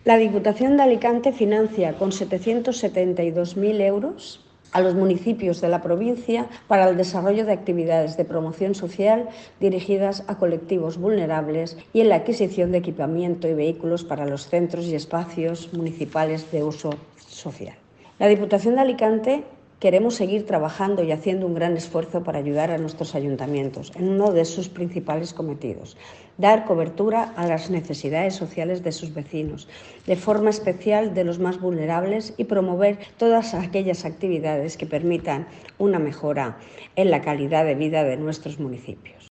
La Diputación de Alicante financia con 772.000 euros a los municipios de la provincia para el desarrollo de actividades de promoción social dirigidas a colectivos vulnerables y en la adquisición de equipamiento y vehículos para los centros y espacios municipales de uso social. La Diputación de Alicante queremos seguir trabajando y haciendo un gran esfuerzo para ayudar a nuestros ayuntamientos en uno de sus principales cometidos: dar cobertura a las necesidades sociales de sus vecinos, de forma especial de los más vulnerables, y promover todas aquellas actividades que permitan una mejora en la calidad de vida de nuestros municipios.